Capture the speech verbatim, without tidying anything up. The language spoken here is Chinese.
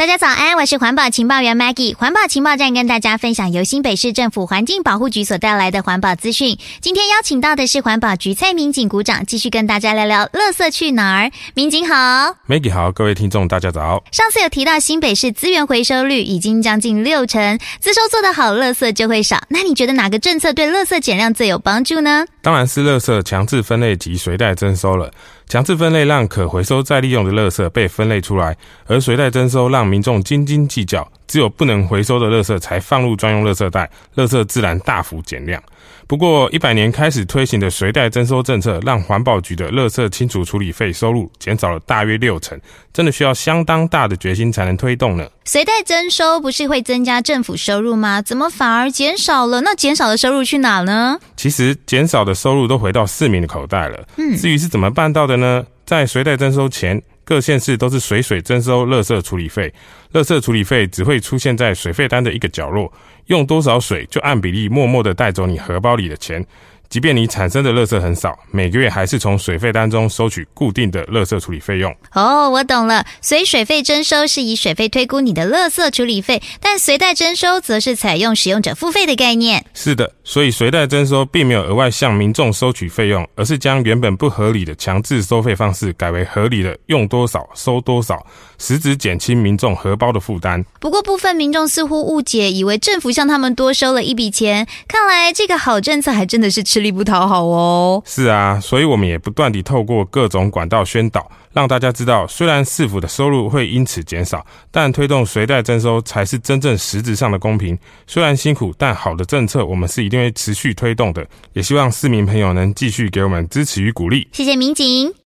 大家早安，我是环保情报员 Maggie。环保情报站跟大家分享由新北市政府环境保护局所带来的环保资讯。今天邀请到的是环保局蔡民警股长，继续跟大家聊聊垃圾去哪儿。民警好。 Maggie 好，各位听众大家早。 上次有提到新北市资源回收率已经将近六成，资收做得好，垃圾就会少。那你觉得哪个政策对垃圾减量最有帮助呢？ 当然是垃圾强制分类及随袋征收了。强制分类让可回收再利用的垃圾被分类出来，而随袋征收让民众斤斤计较，只有不能回收的垃圾才放入专用垃圾袋，垃圾自然大幅减量。不过一百年开始推行的随袋征收政策，让环保局的垃圾清除处理费收入减少了大约六成，真的需要相当大的决心才能推动呢。 随袋征收不是会增加政府收入吗？怎么反而减少了？那减少的收入去哪呢？ 其实减少的收入都回到市民的口袋了。嗯，至于是怎么办到的呢？在随袋征收前，各县市都是水水征收垃圾处理费，垃圾处理费只会出现在水费单的一个角落，用多少水就按比例默默地带走你荷包里的钱。即便你产生的垃圾很少，每个月还是从水费单中收取固定的垃圾处理费用。 哦，我懂了，随水费征收是以水费推估你的垃圾处理费，但随袋征收则是采用使用者付费的概念。 是的，所以随袋征收并没有额外向民众收取费用，而是将原本不合理的强制收费方式改为合理的用多少收多少，实质减轻民众荷包的负担。 不过部分民众似乎误解，以为政府向他们多收了一笔钱，看来这个好政策还真的是吃力不讨好哦。 是啊，所以我们也不断地透过各种管道宣导，让大家知道，虽然市府的收入会因此减少，但推动随袋征收才是真正实质上的公平。虽然辛苦，但好的政策我们是一定会持续推动的，也希望市民朋友能继续给我们支持与鼓励。 谢谢民警。